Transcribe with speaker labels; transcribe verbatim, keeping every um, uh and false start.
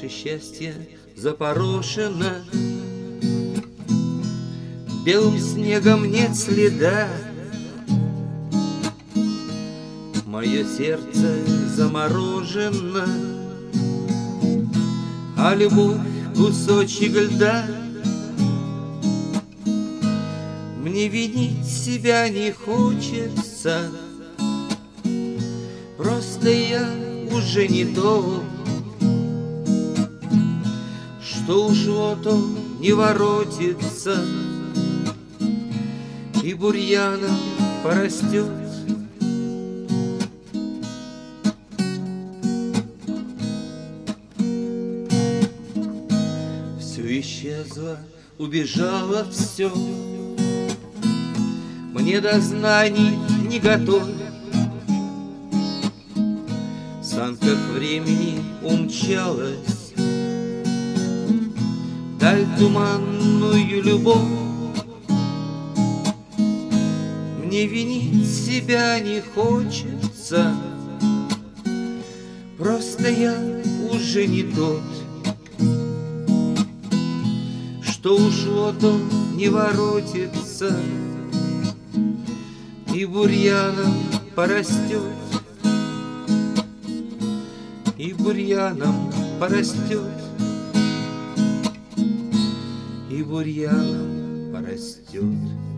Speaker 1: Наше счастье запорошено, белым снегом нет следа. Мое сердце заморожено, а любовь кусочек льда. Мне винить себя не хочется, просто я уже не то, что ушло, то не воротится, и бурьяном порастет. Все исчезло, убежало все, мне до знаний не готов. В санках времени умчалась даль туманную любовь. Мне винить себя не хочется, просто я уже не тот, что ушло, то не воротится, и бурьяном порастет, и бурьяном порастет, и бурьяном порастет.